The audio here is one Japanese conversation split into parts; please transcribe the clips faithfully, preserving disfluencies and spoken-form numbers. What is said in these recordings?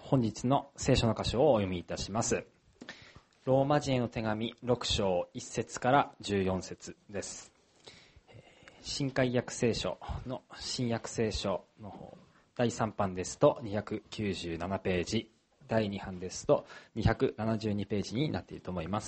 本日の聖書の箇所をお読みいたします。ローマ人への手紙ろく章いち節からじゅうよん節です。新海訳聖書の新約聖書の方、だいさん版ですとにひゃくきゅうじゅうななページ、だいに版ですとにひゃくななじゅうにページになっていると思います。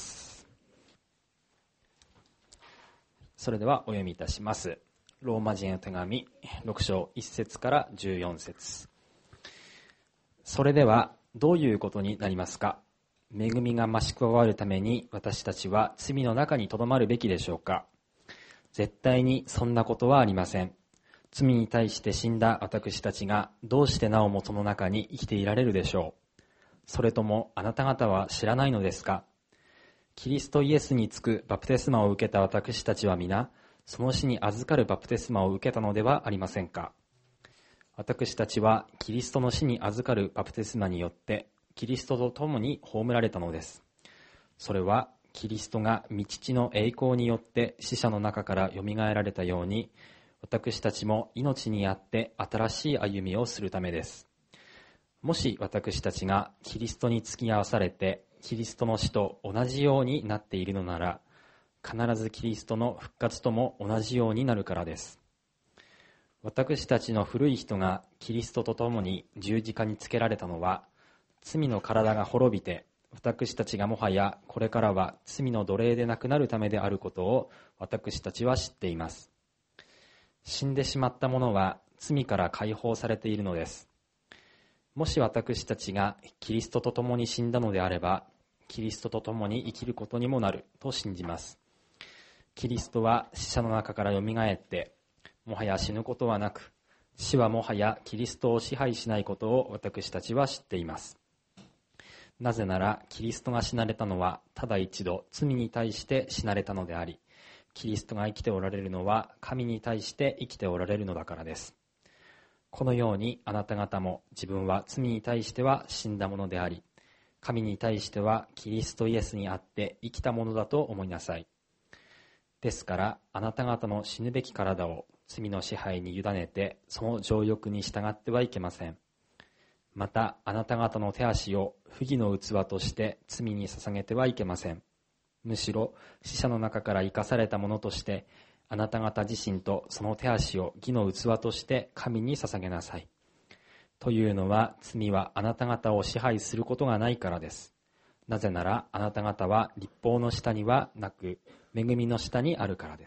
それではお読みいたします。ローマ人への手紙ろく章いち節からじゅうよん節。それではどういうことになりますか。恵みが増し加わるために私たちは罪の中にとどまるべきでしょうか。絶対にそんなことはありません。罪に対して死んだ私たちがどうしてなおもその中に生きていられるでしょう。それともあなた方は知らないのですか。キリストイエスにつくバプテスマを受けた私たちは皆、その死に預かるバプテスマを受けたのではありませんか。私たちはキリストの死に預かるバプテスマによってキリストと共に葬られたのです。それはキリストが御父の栄光によって死者の中からよみがえられたように、私たちも命にあって新しい歩みをするためです。もし私たちがキリストに付き合わされてキリストの死と同じようになっているのなら、必ずキリストの復活とも同じようになるからです。私たちの古い人がキリストと共に十字架につけられたのは、罪の体が滅びて、私たちがもはやこれからは罪の奴隷でなくなるためであることを私たちは知っています。死んでしまった者は罪から解放されているのです。もし私たちがキリストと共に死んだのであれば、キリストと共に生きることにもなると信じます。キリストは死者の中からよみがえって、もはや死ぬことはなく、死はもはやキリストを支配しないことを私たちは知っています。なぜならキリストが死なれたのはただ一度罪に対して死なれたのであり、キリストが生きておられるのは神に対して生きておられるのだからです。このようにあなた方も自分は罪に対しては死んだものであり、神に対してはキリストイエスにあって生きたものだと思いなさい。ですからあなた方の死ぬべき体を罪の支配に委ねてその情欲に従ってはいけません。またあなた方の手足を不義の器として罪に捧げてはいけません。むしろ死者の中から生かされたものとしてあなた方自身とその手足を義の器として神に捧げなさい。というのは罪はあなた方を支配することがないからです。なぜならあなた方は律法の下にはなく恵みの下にあるからです。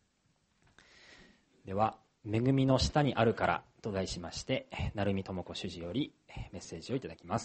では、恵みの下にあるからと題しまして、成美智子主事よりメッセージをいただきます。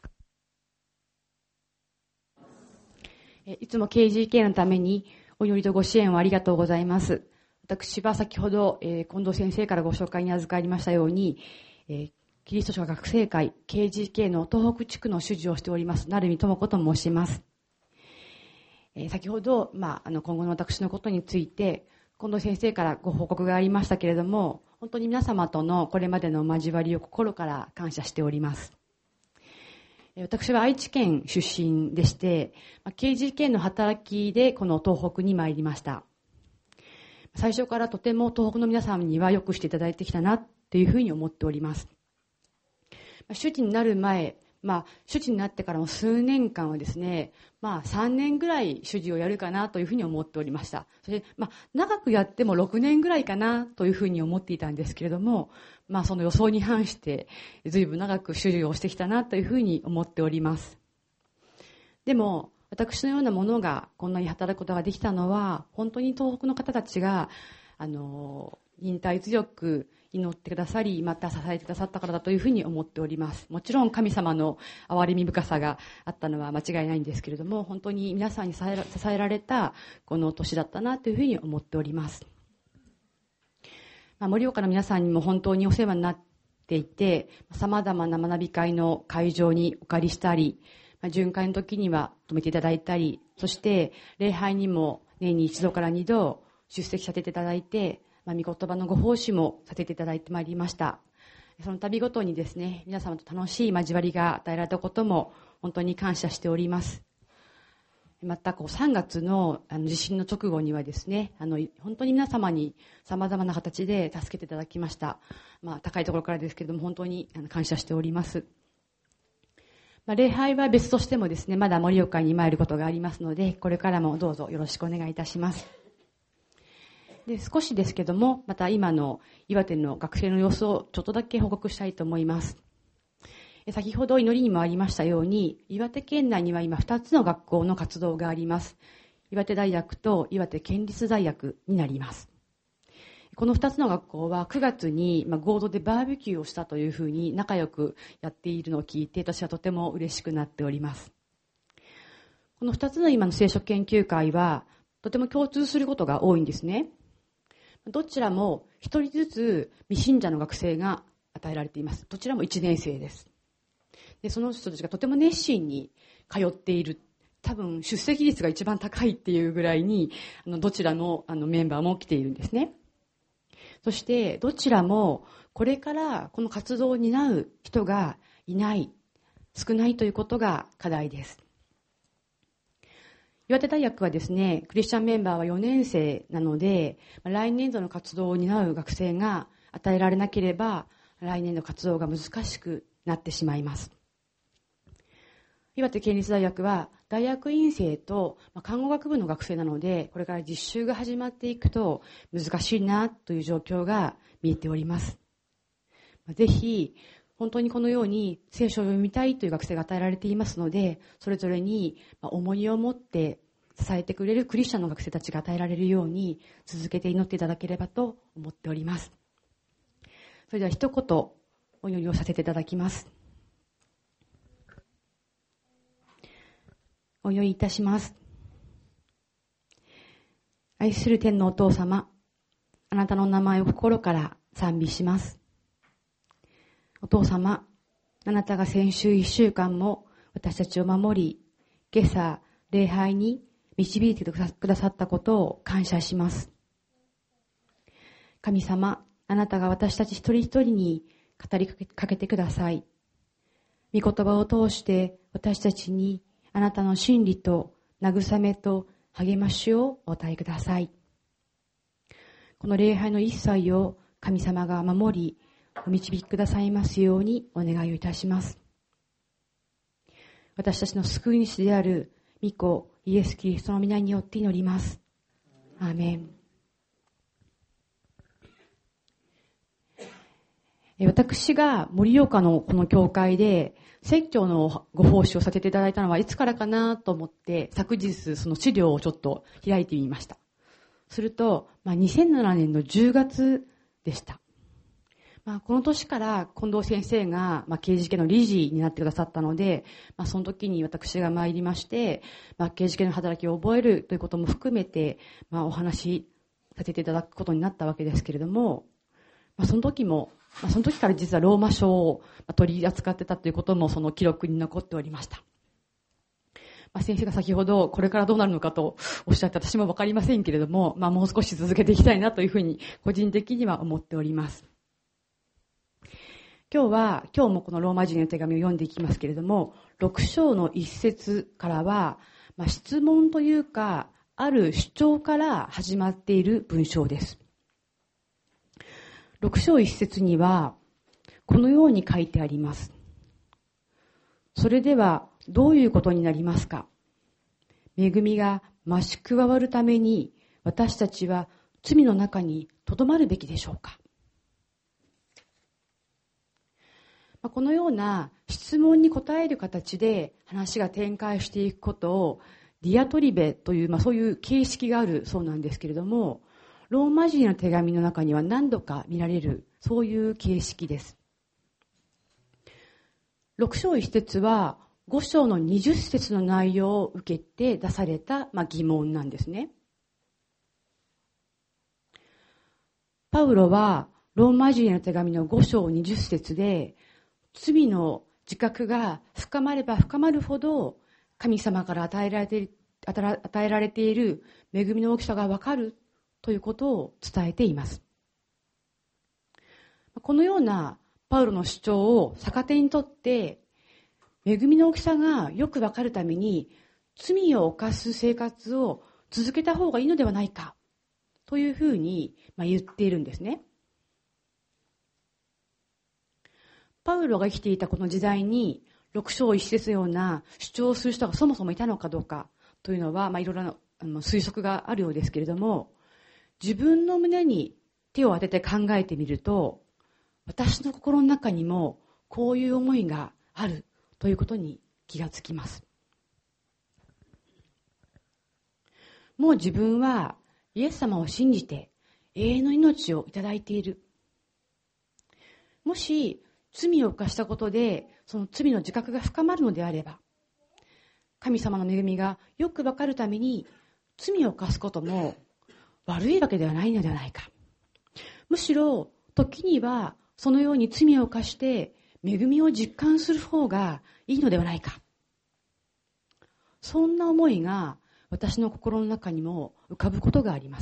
いつも ケージーケー のためにお祈りとご支援をありがとうございます。私は先ほど、えー、近藤先生からご紹介に預かりましたように、えー、キリスト教学生会 ケージーケー の東北地区の主事をしております成美智子と申します。えー、先ほど、まあ、あの今後の私のことについて近藤先生からご報告がありましたけれども、本当に皆様とのこれまでの交わりを心から感謝しております。私は愛知県出身でして、ケージーケー の働きでこの東北に参りました。最初からとても東北の皆さんにはよくしていただいてきたなというふうに思っております。主事になる前、まあ、主事になってからも数年間はですね、まあ、さんねんぐらい主事をやるかなというふうに思っておりました。それで、まあ、長くやってもろくねんぐらいかなというふうに思っていたんですけれども、まあ、その予想に反して、随分長く主事をしてきたなというふうに思っております。でも、私のようなものがこんなに働くことができたのは、本当に東北の方たちが、あの、忍耐強く祈ってくださり、また支えてくださったからだというふうに思っております。もちろん神様の憐れみ深さがあったのは間違いないんですけれども、本当に皆さんに支えら、支えられたこの年だったなというふうに思っております。まあ、盛岡の皆さんにも本当にお世話になっていて、様々な学び会の会場にお借りしたり、まあ、巡回の時には泊めていただいたり、そして礼拝にも年に一度から二度出席させていただいて、まあ、御言葉のご奉仕もさせていただいてまいりました。その度ごとにですね、皆様と楽しい交わりが与えられたことも本当に感謝しております。またこうさんがつ の, あの地震の直後にはですね、あの本当に皆様に様々な形で助けていただきました。まあ、高いところからですけれども本当に感謝しております。 まあ、礼拝は別としてもですね、まだ盛岡に参ることがありますので、これからもどうぞよろしくお願いいたします。で、少しですけども、また今の岩手の学生の様子をちょっとだけ報告したいと思います。先ほど祈りにもありましたように、岩手県内には今ふたつの学校の活動があります。岩手大学と岩手県立大学になります。このふたつの学校はくがつに合同でバーベキューをしたというふうに仲良くやっているのを聞いて、私はとても嬉しくなっております。このふたつの今の聖書研究会はとても共通することが多いんですね。どちらも一人ずつ未信者の学生が与えられています。どちらもいちねん生です。で、その人たちがとても熱心に通っている。多分出席率が一番高いっていうぐらいに、あのどちらのあのメンバーも来ているんですね。そしてどちらもこれからこの活動を担う人がいない、少ないということが課題です。岩手大学はですね、クリスチャンメンバーはよねん生なので、来年度の活動を担う学生が与えられなければ、来年度活動が難しくなってしまいます。岩手県立大学は大学院生と看護学部の学生なので、これから実習が始まっていくと難しいなという状況が見えております。ぜひ本当にこのように聖書を読みたいという学生が与えられていますので、それぞれに重荷を持って支えてくれるクリスチャンの学生たちが与えられるように続けて祈っていただければと思っております。それでは一言お祈りをさせていただきます。お祈りいたします。愛する天のお父様、あなたの名前を心から賛美します。お父様、あなたが先週一週間も私たちを守り、今朝礼拝に導いてくださったことを感謝します。神様、あなたが私たち一人一人に語りかけてください。御言葉を通して私たちにあなたの真理と慰めと励ましをお与えください。この礼拝の一切を神様が守り、お導きくださいますようにお願いをいたします。私たちの救い主である御子イエス・キリストの皆によって祈ります。アーメン。私が盛岡のこの教会で説教のご奉仕をさせていただいたのはいつからかなと思って昨日その資料をちょっと開いてみました。すると、まあ、にせんななねんのじゅうがつでした。まあ、この年から近藤先生が、まあ、刑事系の理事になってくださったので、まあ、その時に私が参りまして、まあ、刑事系の働きを覚えるということも含めて、まあ、お話しさせていただくことになったわけですけれども、まあ、その時も、まあ、その時から実はローマ書を取り扱ってたということもその記録に残っておりました。まあ、先生が先ほどこれからどうなるのかとおっしゃって私もわかりませんけれども、まあ、もう少し続けていきたいなというふうに個人的には思っております。今日は、今日もこのローマ人の手紙を読んでいきますけれども、ろく章の一節からは、まあ、質問というか、ある主張から始まっている文章です。ろく章一節には、このように書いてあります。それでは、どういうことになりますか？恵みが増し加わるために、私たちは罪の中にとどまるべきでしょうか？このような質問に答える形で話が展開していくことをディアトリベという、まあ、そういう形式があるそうなんですけれども、ローマ人の手紙の中には何度か見られるそういう形式です。ろく章一節はご章のにじゅっ節の内容を受けて出された、まあ、疑問なんですね。パウロはローマ人への手紙のご章にじゅっ節で、罪の自覚が深まれば深まるほど神様から与えられている、与えられている恵みの大きさがわかるということを伝えています。このようなパウロの主張を逆手にとって、恵みの大きさがよくわかるために罪を犯す生活を続けた方がいいのではないかというふうに言っているんですね。パウロが生きていたこの時代に六章一節のような主張をする人がそもそもいたのかどうかというのは、まあ、いろいろなあの推測があるようですけれども、自分の胸に手を当てて考えてみると、私の心の中にもこういう思いがあるということに気がつきます。もう自分はイエス様を信じて永遠の命をいただいている。もし罪を犯したことでその罪の自覚が深まるのであれば、神様の恵みがよくわかるために罪を犯すことも悪いわけではないのではないか。むしろ時にはそのように罪を犯して恵みを実感する方がいいのではないか。そんな思いが私の心の中にも浮かぶことがあります。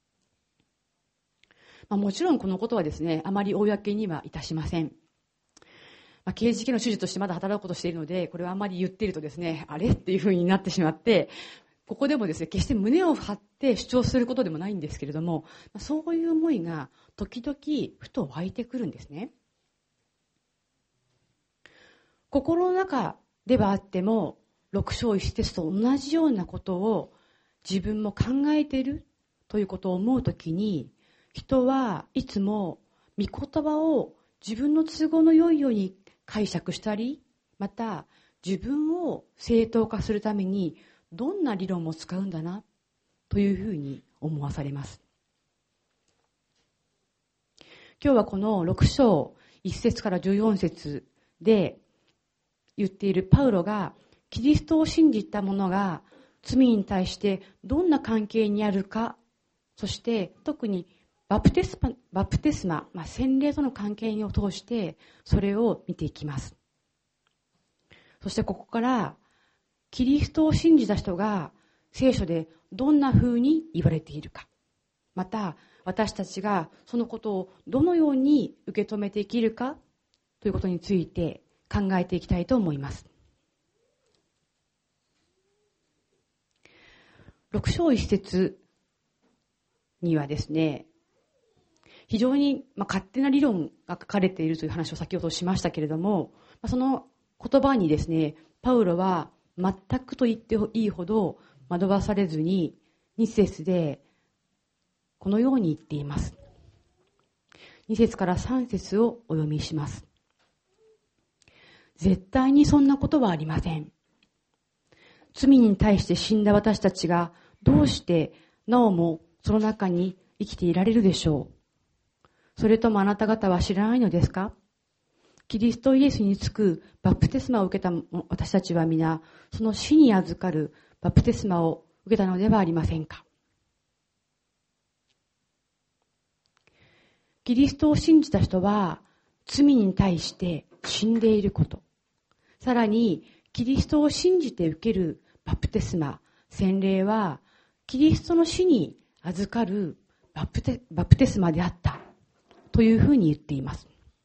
まあ、もちろんこのことはですね、あまり公にはいたしません。まあ、刑事系の主事としてまだ働くことをしているので、これはあまり言っているとですね、あれっていうふうになってしまって、ここでもですね、決して胸を張って主張することでもないんですけれども、そういう思いが時々ふと湧いてくるんですね。心の中ではあっても、六章一節と同じようなことを自分も考えているということを思うときに、人はいつも御言葉を自分の都合の良いように解釈したり、また自分を正当化するためにどんな理論も使うんだなというふうに思わされます。今日はこの六章一節から十四節で言っているパウロがキリストを信じた者が罪に対してどんな関係にあるか、そして特にバプテスマ、バプテスマ、まあ、洗礼との関係を通してそれを見ていきます。そしてここからキリストを信じた人が聖書でどんな風に言われているか、また私たちがそのことをどのように受け止めて生きるかということについて考えていきたいと思います。六章一節にはですね、非常にまあ勝手な理論が書かれているという話を先ほどしましたけれども、その言葉にですね、パウロは全くと言っていいほど惑わされずに二節でこのように言っています。二節から三節をお読みします。絶対にそんなことはありません。罪に対して死んだ私たちがどうしてなおもその中に生きていられるでしょう。それともあなた方は知らないのですか？キリストイエスにつくバプテスマを受けた私たちは皆、その死に預かるバプテスマを受けたのではありませんか？キリストを信じた人は罪に対して死んでいること、さらにキリストを信じて受けるバプテスマ、洗礼はキリストの死に預かるバプテ、バプテスマであったというふうに言っています。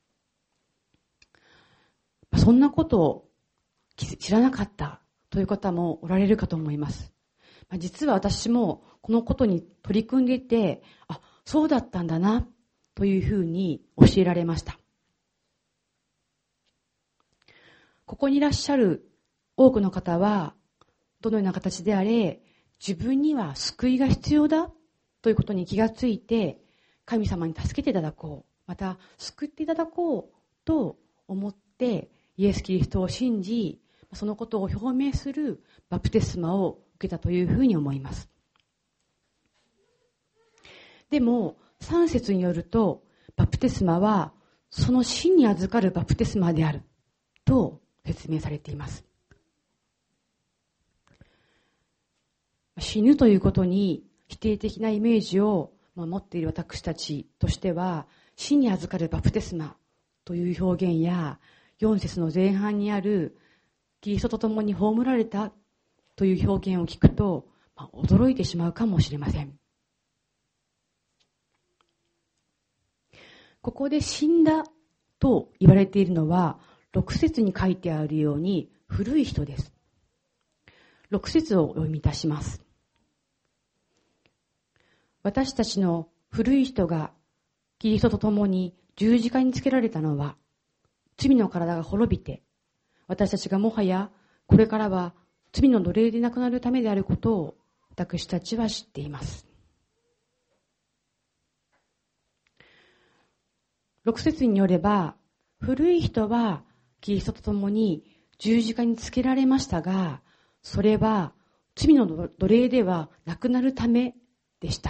そんなことを知らなかったという方もおられるかと思います。実は私もこのことに取り組んでいて、あ、そうだったんだなというふうに教えられました。ここにいらっしゃる多くの方はどのような形であれ、自分には救いが必要だということに気がついて、神様に助けていただこう、また救っていただこうと思ってイエス・キリストを信じ、そのことを表明するバプテスマを受けたというふうに思います。でもさん節によると、バプテスマはその死に預かるバプテスマであると説明されています。死ぬということに否定的なイメージを持っている私たちとしては、死に預かるバプテスマという表現やよん節の前半にあるキリストと共に葬られたという表現を聞くと、まあ、驚いてしまうかもしれません。ここで死んだと言われているのはろく節に書いてあるように古い人です。ろく節をお読みいたします。私たちの古い人がキリストと共に十字架につけられたのは、罪の体が滅びて私たちがもはやこれからは罪の奴隷でなくなるためであることを私たちは知っています。六節によれば、古い人はキリストと共に十字架につけられましたが、それは罪の奴隷ではなくなるためでした。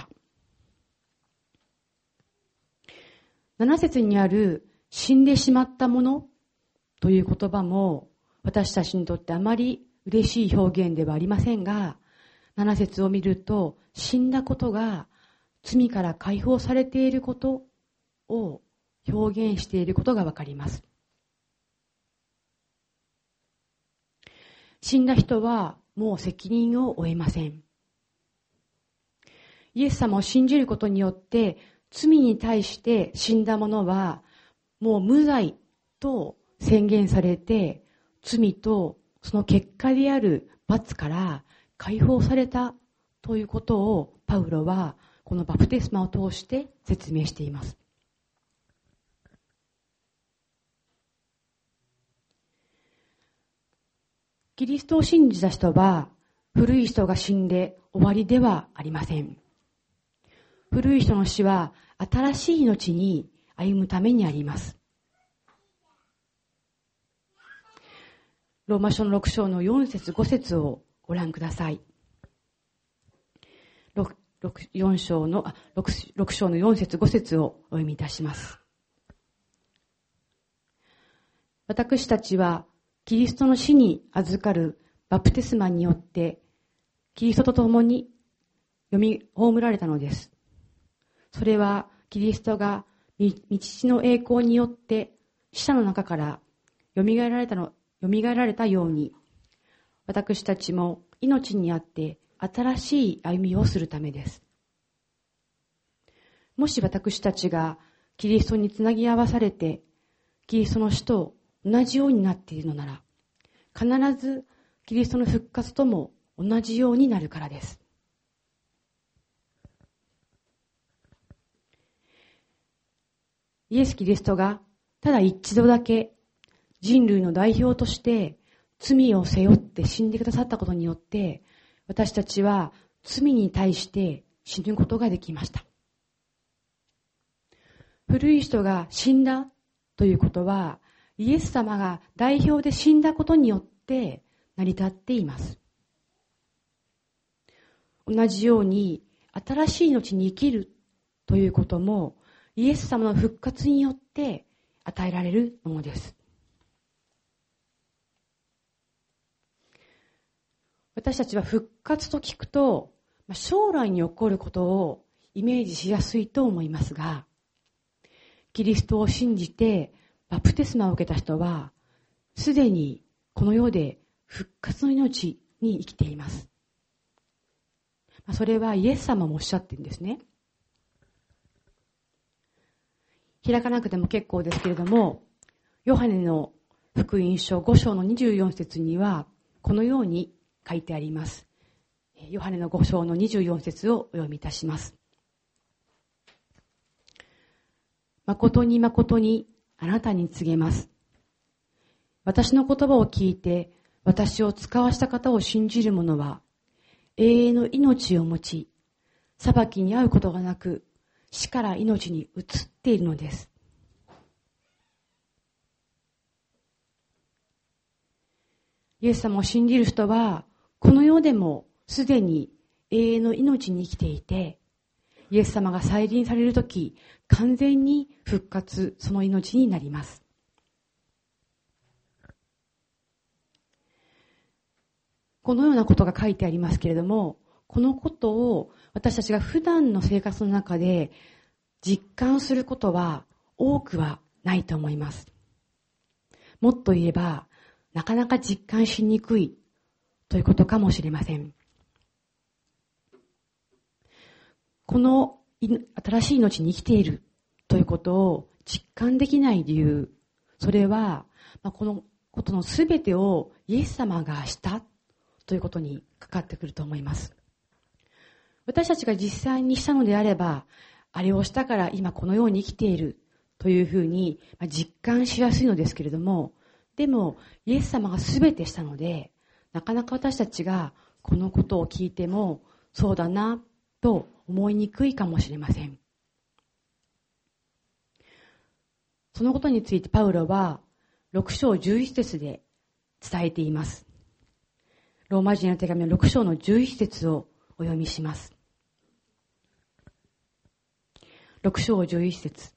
七節にある死んでしまったものという言葉も私たちにとってあまり嬉しい表現ではありませんが、七節を見ると死んだことが罪から解放されていることを表現していることがわかります。死んだ人はもう責任を負えません。イエス様を信じることによって罪に対して死んだ者はもう無罪と宣言されて、罪とその結果である罰から解放されたということをパウロはこのバプテスマを通して説明しています。キリストを信じた人は古い人が死んで終わりではありません。古い人の死は新しい命に歩むためにあります。ローマ書のろく章のよん節ご節をご覧ください。6, 6, 4章のあ 6, 6章のよん節ご節をお読みいたします。私たちはキリストの死に預かるバプテスマによってキリストと共に読み葬られたのです。それはキリストが御父の栄光によって死者の中から蘇られたの蘇られたように、私たちも命にあって新しい歩みをするためです。もし私たちがキリストにつなぎ合わされて、キリストの死と同じようになっているのなら、必ずキリストの復活とも同じようになるからです。イエス・キリストがただ一度だけ人類の代表として罪を背負って死んでくださったことによって、私たちは罪に対して死ぬことができました。古い人が死んだということは、イエス様が代表で死んだことによって成り立っています。同じように新しい命に生きるということもイエス様の復活によって与えられるものです。私たちは復活と聞くと将来に起こることをイメージしやすいと思いますが、キリストを信じてバプテスマを受けた人はすでにこの世で復活の命に生きています。それはイエス様もおっしゃってるんですね。開かなくても結構ですけれども、ヨハネの福音書ご章のにじゅうよん節にはこのように書いてあります。ヨハネのご章のにじゅうよん節をお読みいたします。誠に誠にあなたに告げます。私の言葉を聞いて私を使わした方を信じる者は永遠の命を持ち、裁きに遭うことがなく死から命に移っているのです。イエス様を信じる人はこの世でもすでに永遠の命に生きていて、イエス様が再臨されるとき完全に復活、その命になります。このようなことが書いてありますけれども、このことを私たちが普段の生活の中で実感することは多くはないと思います。もっと言えば、なかなか実感しにくいということかもしれません。この新しい命に生きているということを実感できない理由、それはこのことのすべてをイエス様がしたということにかかってくると思います。私たちが実際にしたのであれば、あれをしたから今このように生きているというふうに実感しやすいのですけれども、 でも、イエス様がすべてしたので、なかなか私たちがこのことを聞いても、そうだな、と思いにくいかもしれません。そのことについてパウロは、ろく章じゅういち節で伝えています。ローマ人への手紙のろく章のじゅういち節をお読みします。ろく章じゅういち節。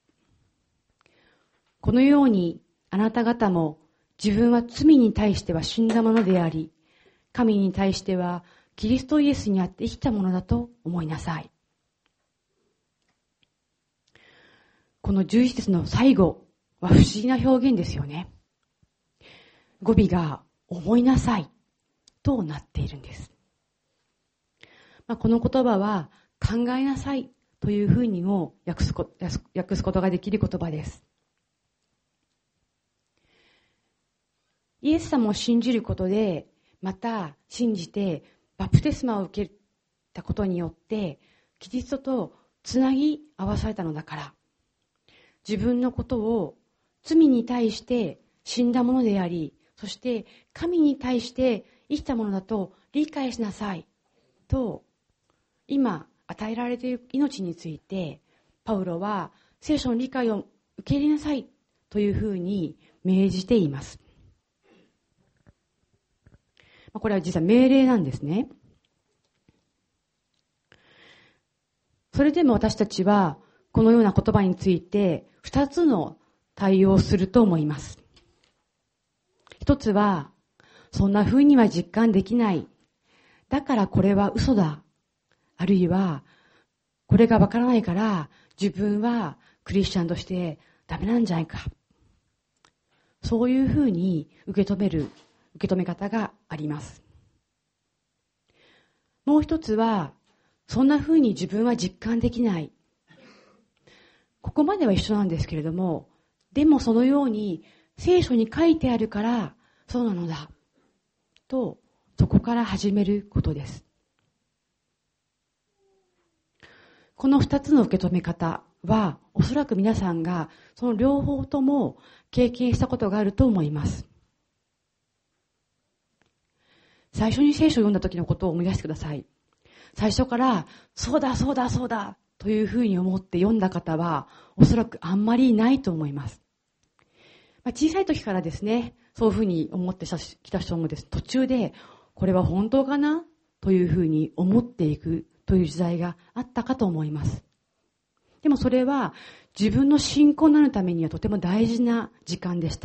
このようにあなた方も自分は罪に対しては死んだものであり、神に対してはキリストイエスにあって生きたものだと思いなさい。このじゅういち節の最後は不思議な表現ですよね。語尾が思いなさいとなっているんです。まあ、この言葉は考えなさいというふうにも訳すこ、訳すことができる言葉です。イエス様を信じることで、また信じてバプテスマを受けたことによって、キリストとつなぎ合わされたのだから、自分のことを罪に対して死んだものであり、そして神に対して生きたものだと理解しなさいと、今与えられている命について、パウロは聖書の理解を受け入れなさいというふうに命じています。これは実は命令なんですね。それでも私たちはこのような言葉について二つの対応をすると思います。一つは、そんな風には実感できない。だからこれは嘘だ。あるいは、これがわからないから自分はクリスチャンとしてダメなんじゃないか。そういう風に受け止める、受け止め方があります。もう一つは、そんな風に自分は実感できない。ここまでは一緒なんですけれども、でもそのように聖書に書いてあるからそうなのだ。と、そこから始めることです。この二つの受け止め方は、おそらく皆さんがその両方とも経験したことがあると思います。最初に聖書を読んだ時のことを思い出してください。最初から、そうだそうだそうだというふうに思って読んだ方は、おそらくあんまりいないと思います。まあ、小さい時からですね、そういうふうに思ってきた人もです、途中で、これは本当かなというふうに思っていくという時代があったかと思います。でもそれは自分の信仰になるためにはとても大事な時間でした。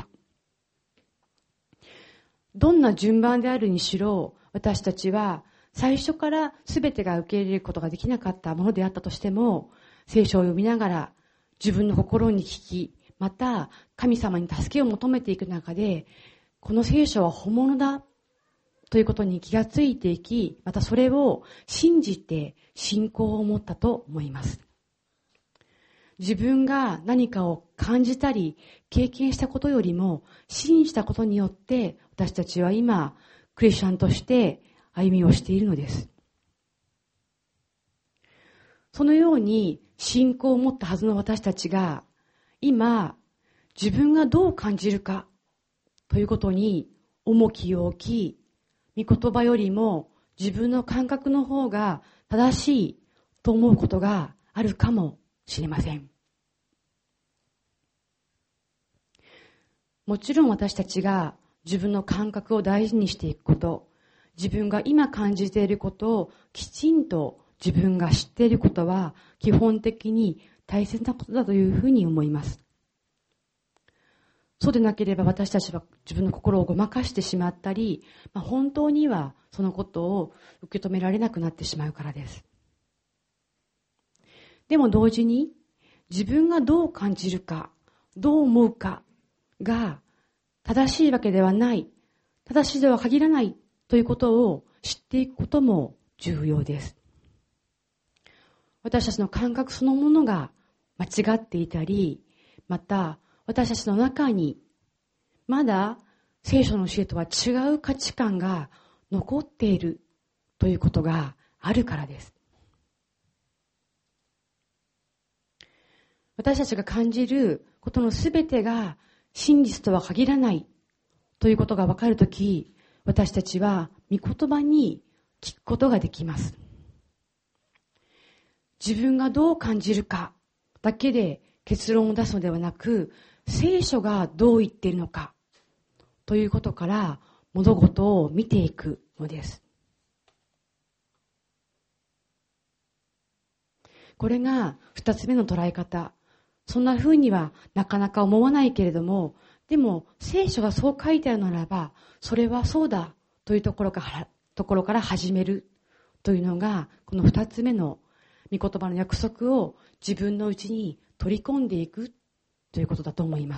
どんな順番であるにしろ、私たちは最初から全てが受け入れることができなかったものであったとしても、聖書を読みながら自分の心に聞き、また神様に助けを求めていく中で、この聖書は本物だということに気がついていき、またそれを信じて信仰を持ったと思います。自分が何かを感じたり経験したことよりも信じたことによって私たちは今クリスチャンとして歩みをしているのです。そのように信仰を持ったはずの私たちが今自分がどう感じるかということに重きを置き、御言葉よりも自分の感覚の方が正しいと思うことがあるかもしれません。もちろん私たちが自分の感覚を大事にしていくこと、自分が今感じていることをきちんと自分が知っていることは基本的に大切なことだというふうに思います。そうでなければ私たちは自分の心をごまかしてしまったり、まあ、本当にはそのことを受け止められなくなってしまうからです。でも同時に自分がどう感じるか、どう思うかが正しいわけではない、正しいとは限らないということを知っていくことも重要です。私たちの感覚そのものが間違っていたり、また私たちの中にまだ聖書の教えとは違う価値観が残っているということがあるからです。私たちが感じることのすべてが真実とは限らないということが分かるとき、私たちは御言葉に聞くことができます。自分がどう感じるかだけで結論を出すのではなく、聖書がどう言っているのかということから物事を見ていくのです。これが二つ目の捉え方。そんな風にはなかなか思わないけれども、でも聖書がそう書いてあるならば、それはそうだというところからところから始めるというのが、この二つ目の御言葉の約束を自分のうちに取り込んでいくということだと思います。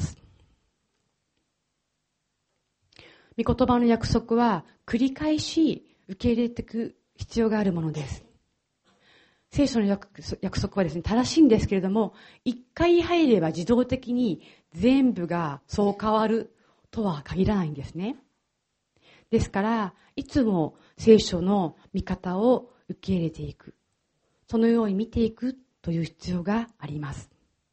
御言葉の約束は繰り返し受け入れていく必要があるものです。聖書の約束はですね、正しいんですけれども、一回入れば自動的に全部がそう変わるとは限らないんですね。ですから、いつも聖書の見方を受け入れていく。そのように見ていくという必要があります。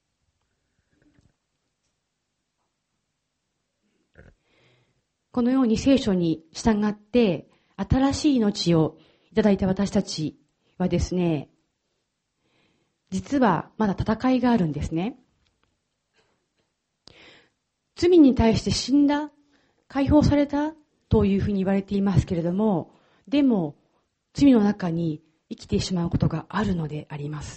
このように聖書に従って新しい命をいただいた私たちはですね、実はまだ戦いがあるんですね。罪に対して死んだ、解放されたというふうに言われていますけれども、でも罪の中に生きてしまうことがあるのであります。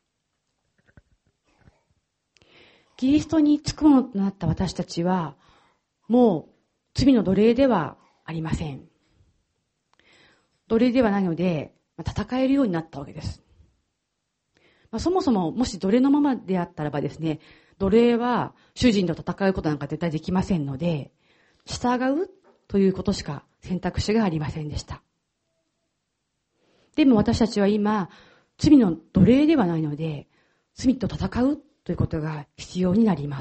キリストにつくものとなった私たちは、もう罪の奴隷ではありません。奴隷ではないので、戦えるようになったわけです。まあ、そもそももし奴隷のままであったらばですね、奴隷は主人と戦うことなんか絶対できませんので、従うということしか選択肢がありませんでした。でも私たちは今、罪の奴隷ではないので、罪と戦うということが必要になります。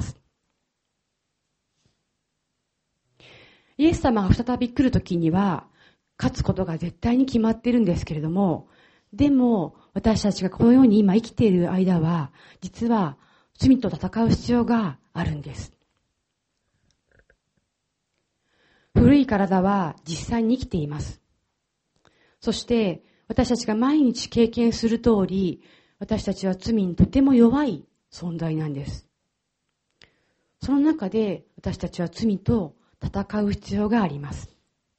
イエス様が再び来るときには、勝つことが絶対に決まっているんですけれども、でも私たちがこのように今生きている間は、実は罪と戦う必要があるんです。古い体は実際に生きています。そして私たちが毎日経験する通り、私たちは罪にとても弱い存在なんです。その中で私たちは罪と戦う必要があります。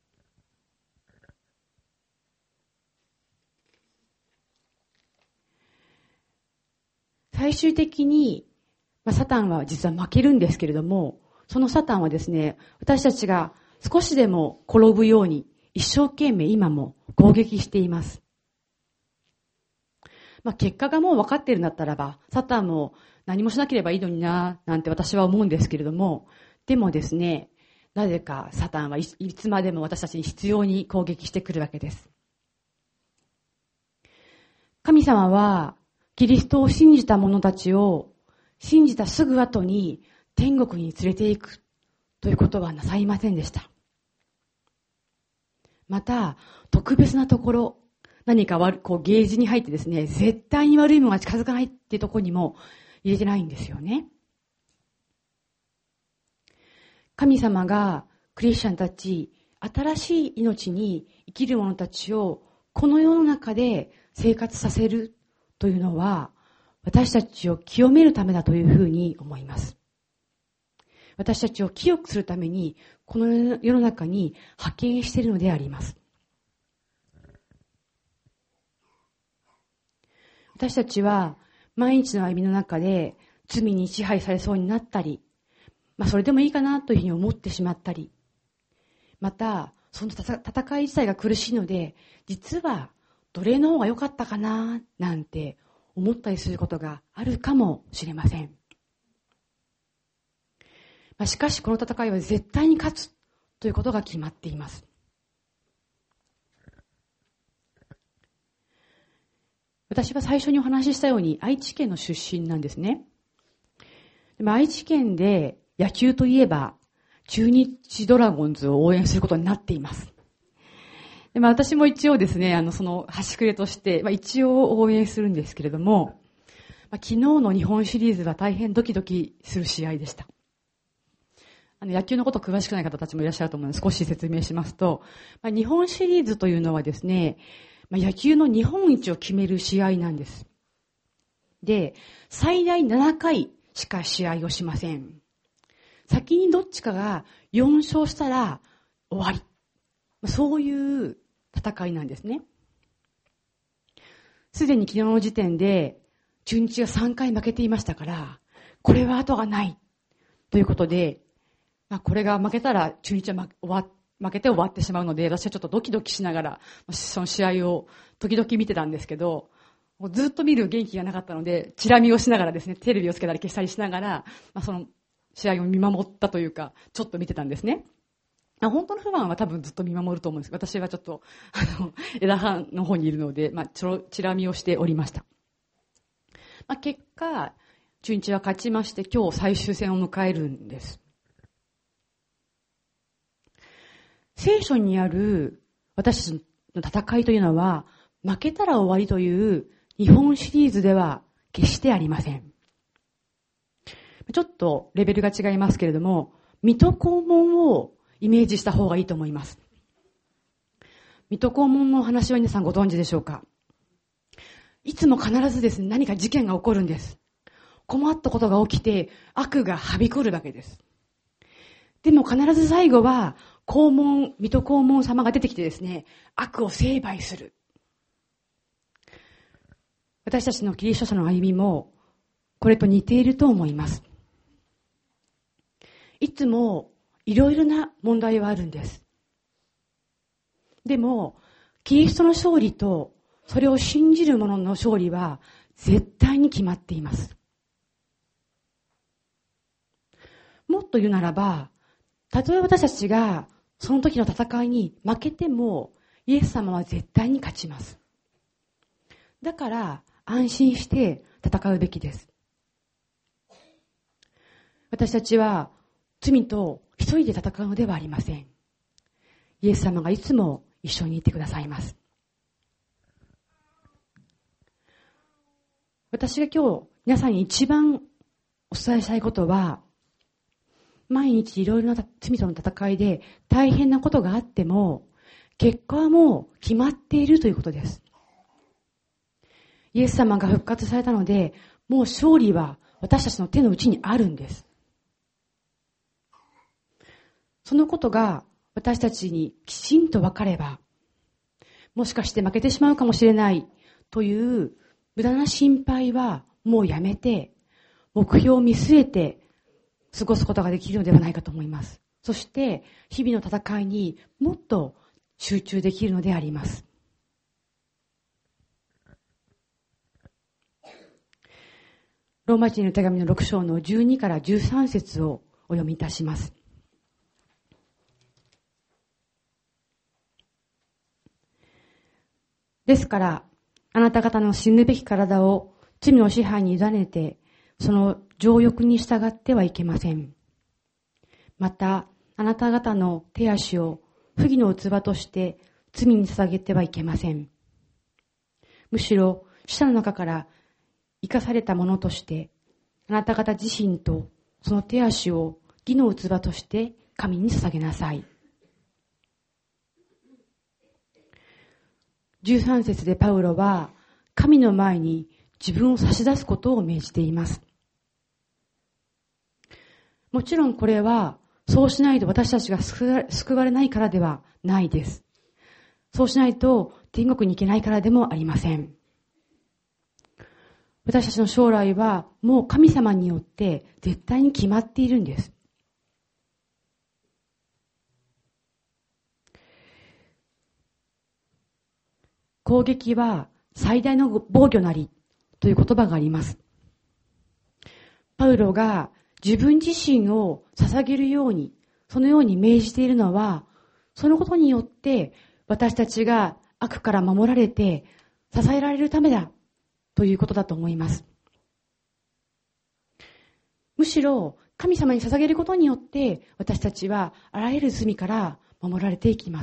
最終的に、まあ、サタンは実は負けるんですけれども、そのサタンはですね、私たちが少しでも転ぶように一生懸命今も攻撃しています。まあ、結果がもう分かっているんだったらば、サタンも何もしなければいいのにな、なんて私は思うんですけれども、でもですね、なぜかサタンはいつまでも私たちに必要に攻撃してくるわけです。神様はキリストを信じた者たちを信じたすぐ後に天国に連れて行くということはなさいませんでした。また特別なところ、何か悪こうゲージに入ってですね、絶対に悪いものが近づかないっていうところにも入れてないんですよね。神様がクリスチャンたち、新しい命に生きる者たちをこの世の中で生活させるというのは、私たちを清めるためだというふうに思います。私たちを清くするために、この世の中に派遣しているのであります。私たちは毎日の歩みの中で罪に支配されそうになったり、まあそれでもいいかなというふうに思ってしまったり、またその戦い自体が苦しいので、実は奴隷の方が良かったかななんて思ったりすることがあるかもしれません。まあ、しかしこの戦いは絶対に勝つということが決まっています。私は最初にお話ししたように愛知県の出身なんですね。でも愛知県で野球といえば中日ドラゴンズを応援することになっています。でまあ、私も一応ですね、あのその端くれとして、まあ、一応応援するんですけれども、まあ、昨日の日本シリーズは大変ドキドキする試合でした。 あの野球のこと詳しくない方たちもいらっしゃると思うので少し説明しますと、まあ、日本シリーズというのはですね、まあ、野球の日本一を決める試合なんです。で、最大ななかいしか試合をしません。先にどっちかがよん勝したら終わり。そういう戦いなんですね。すでに昨日の時点で中日がさんかい負けていましたから、これは後がないということで、まあ、これが負けたら中日は負け終わ負けて終わってしまうので、私はちょっとドキドキしながらその試合を時々見てたんですけど、もうずっと見る元気がなかったので、チラ見をしながらですね、テレビをつけたり消したりしながら、まあ、その試合を見守ったというか、ちょっと見てたんですね。本当のファンは多分ずっと見守ると思うんですけど、私はちょっと、あの、枝葉の方にいるので、まあ、ちょろ、チラ見をしておりました。まあ、結果、中日は勝ちまして、今日最終戦を迎えるんです。聖書にある私たちの戦いというのは、負けたら終わりという日本シリーズでは決してありません。ちょっとレベルが違いますけれども、水戸黄門をイメージした方がいいと思います。水戸黄門の話は皆さんご存知でしょうか？いつも必ずですね、何か事件が起こるんです。困ったことが起きて悪がはびこるわけです。でも必ず最後は黄門、水戸黄門様が出てきてですね、悪を成敗する。私たちのキリスト者の歩みもこれと似ていると思います。いつもいろいろな問題はあるんです。でも、キリストの勝利とそれを信じる者の勝利は絶対に決まっています。もっと言うならば、たとえ私たちがその時の戦いに負けても、イエス様は絶対に勝ちます。だから安心して戦うべきです。私たちは罪と一人で戦うのではありません。イエス様がいつも一緒にいてくださいます。私が今日皆さんに一番お伝えしたいことは、毎日いろいろな罪との戦いで大変なことがあっても、結果はもう決まっているということです。イエス様が復活されたので、もう勝利は私たちの手の内にあるんです。そのことが私たちにきちんと分かれば、もしかして負けてしまうかもしれないという無駄な心配はもうやめて、目標を見据えて過ごすことができるのではないかと思います。そして日々の戦いにもっと集中できるのであります。ローマ人の手紙のろく章のじゅうにからじゅうさん節をお読みいたします。ですから、あなた方の死ぬべき体を罪の支配に委ねて、その情欲に従ってはいけません。また、あなた方の手足を不義の器として罪に捧げてはいけません。むしろ、死者の中から生かされたものとして、あなた方自身とその手足を義の器として神に捧げなさい。じゅうさん節でパウロは神の前に自分を差し出すことを命じています。もちろんこれはそうしないと私たちが救われないからではないです。そうしないと天国に行けないからでもありません。私たちの将来はもう神様によって絶対に決まっているんです。攻撃は最大の防御なりという言葉があります。パウロが自分自身を捧げるように、そのように命じているのは、そのことによって私たちが悪から守られて支えられるためだということだと思います。むしろ神様に捧げることによって私たちはあらゆる罪から守られていきます。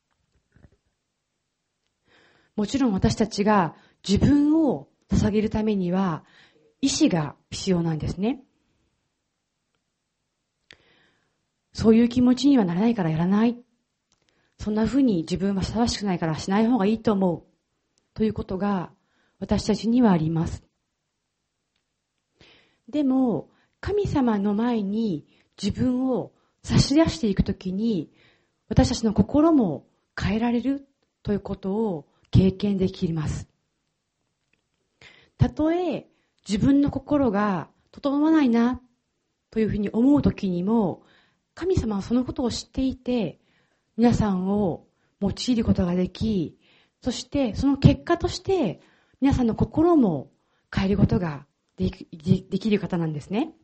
もちろん私たちが自分を捧げるためには意志が必要なんですね。 そういう気持ちにはならないからやらない。そんな風に自分はふさわしくないからしない方がいいと思う。ということが私たちにはあります。でも、神様の前に自分を差し出していくときに、私たちの心も変えられるということを経験できます。たとえ自分の心が整わないなというふうに思うときにも、神様はそのことを知っていて、皆さんを用いることができ、そしてその結果として皆さんの心も変えることができ、できる方なんですね。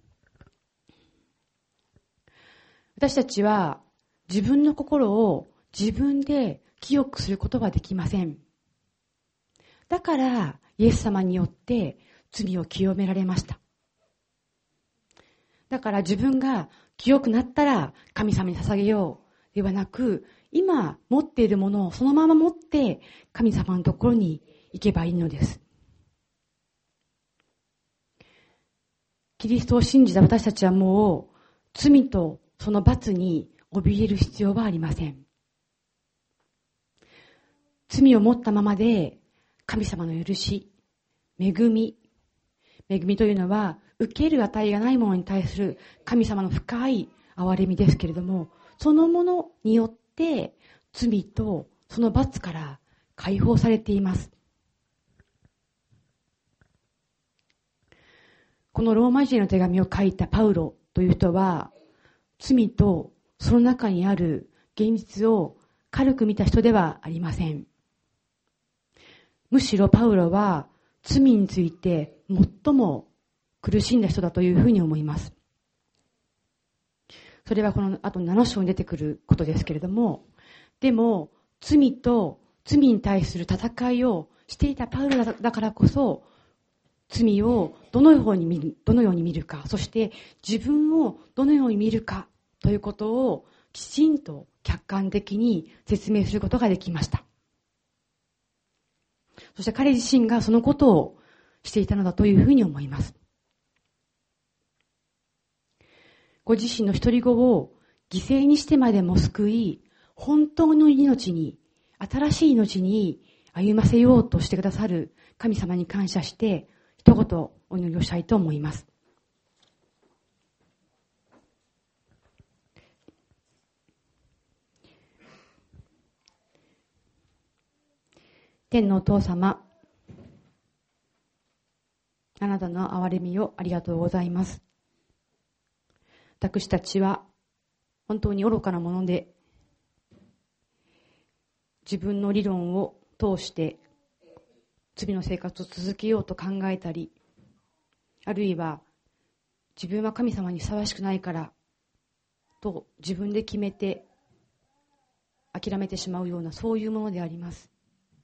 私たちは自分の心を自分で清くすることはできません。だからイエス様によって罪を清められました。だから自分が清くなったら神様に捧げようではなく、今持っているものをそのまま持って神様のところに行けばいいのです。キリストを信じた私たちはもう罪とその罰に怯える必要はありません。罪を持ったままで神様の許し、恵み、恵みというのは受ける値がないものに対する神様の深い憐れみですけれども、そのものによって罪とその罰から解放されています。このローマ人への手紙を書いたパウロという人は、罪とその中にある現実を軽く見た人ではありません。むしろパウロは罪について最も苦しんだ人だというふうに思います。それはこの後なな章に出てくることですけれども、でも罪と罪に対する戦いをしていたパウロだからこそ、罪をどのように見る、どのように見るか、そして自分をどのように見るかということをきちんと客観的に説明することができました。そして彼自身がそのことをしていたのだというふうに思います。ご自身の独り子を犠牲にしてまでも救い、本当の命に、新しい命に歩ませようとしてくださる神様に感謝して、一言お祈りをしたいと思います。天のお父様、あなたの憐れみをありがとうございます。私たちは本当に愚かなもので、自分の理論を通して罪の生活を続けようと考えたり、あるいは自分は神様にふさわしくないからと自分で決めて諦めてしまうような、そういうものであります。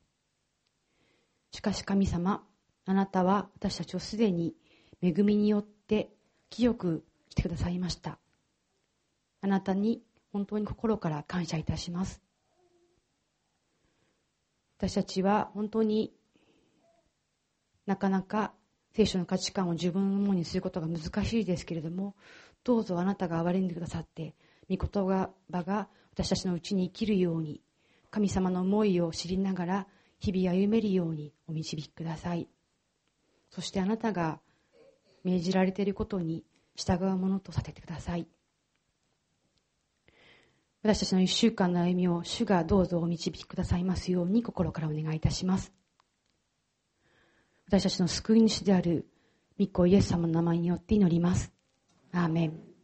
しかし神様、あなたは私たちをすでに恵みによって清くしてくださいました。あなたに本当に心から感謝いたします。私たちは本当になかなか聖書の価値観を自分のものにすることが難しいですけれども、どうぞあなたが憐れんでくださって、御言葉が私たちのうちに生きるように、神様の思いを知りながら日々歩めるようにお導きください。そしてあなたが命じられていることに従うものとさせてください。私たちの一週間の歩みを主がどうぞお導きくださいますように心からお願いいたします。私たちの救い主である御子イエス様の名前によって祈ります。アーメン。